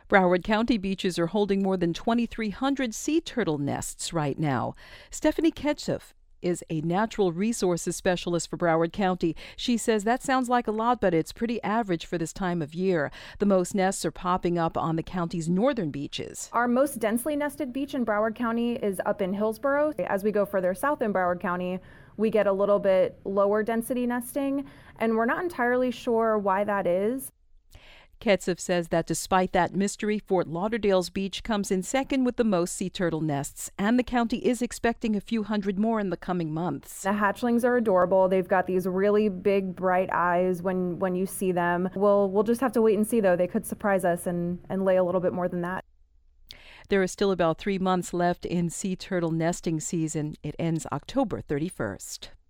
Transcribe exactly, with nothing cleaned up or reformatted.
Broward County beaches are holding more than twenty-three hundred sea turtle nests right now. Stephanie Ketchuf is a natural resources specialist for Broward County. She says that sounds like a lot, but it's pretty average for this time of year. The most nests are popping up on the county's northern beaches. Our most densely nested beach in Broward County is up in Hillsborough. As we go further south in Broward County, we get a little bit lower density nesting, and we're not entirely sure why that is. Ketchuf says that despite that mystery, Fort Lauderdale's beach comes in second with the most sea turtle nests, and the county is expecting a few hundred more in the coming months. The hatchlings are adorable. They've got these really big, bright eyes when, when you see them. We'll, we'll just have to wait and see, though. They could surprise us and, and lay a little bit more than that. There is still about three months left in sea turtle nesting season. It ends October thirty-first.